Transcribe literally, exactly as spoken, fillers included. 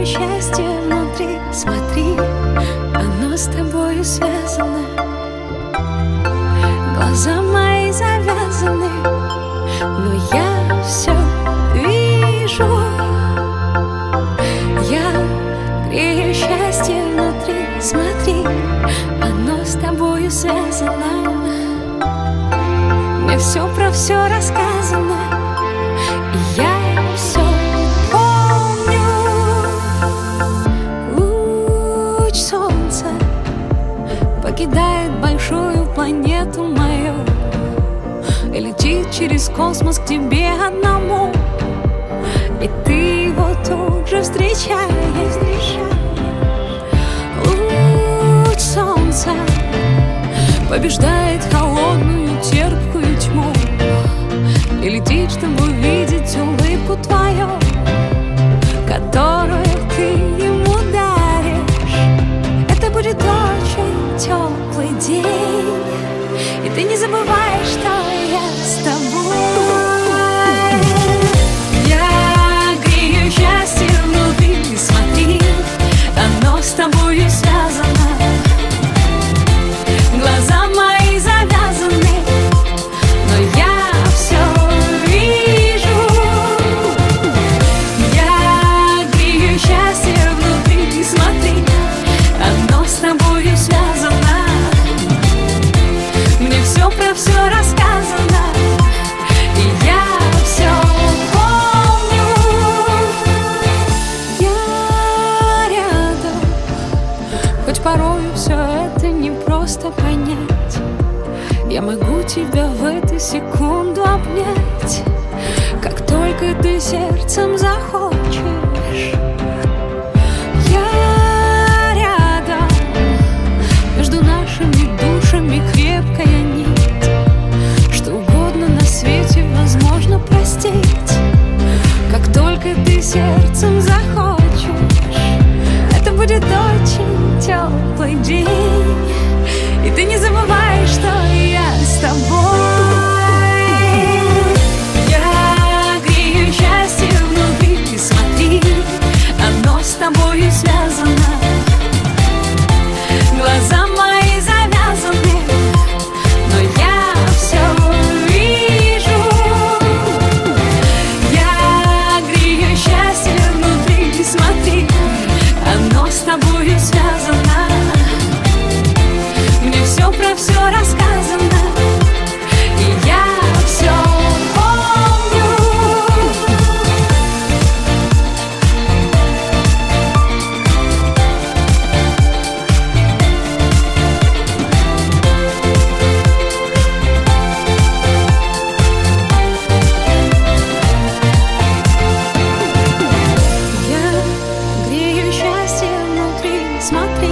счастье внутри, смотри, оно с тобою связано. Глаза мои завязаны, но я все вижу. Я грею счастье внутри, смотри, оно с тобою связано. Мне все про все рассказано, и я все помню. Луч солнца покидает большую планету мою и летит через космос к тебе одному, и ты его тут же встречаешь. Луч солнца побеждает холодную терпкую тьму и летит, чтобы увидеть улыбку твою, которую ты ему даришь. Это будет очень теплый день, и ты не забываешь, что я с тобой. Я грею счастье внутри, смотри, оно с тобою связано. Глаза мои завязаны, но я все вижу. Я грею счастье внутри, смотри, оно с тобою связано. Мне все про все рассказано, и я все помню. Я рядом, хоть порою все это не просто понять. Я могу тебя в эту секунду обнять, как только ты сердцем захочешь. Я рядом, между нашими душами крепкая нить. Что угодно на свете возможно простить, как только ты сердцем захочешь. Это будет очень теплый день, и ты не забываешь, что я с тобой. Я грею счастье внутри, смотри, оно с тобою связано. Глаза мои завязаны, но я все вижу. Я грею счастье внутри, смотри, оно с тобою связано. Мне все про все рассказано, и я все помню. Я грею счастье внутри, смотри,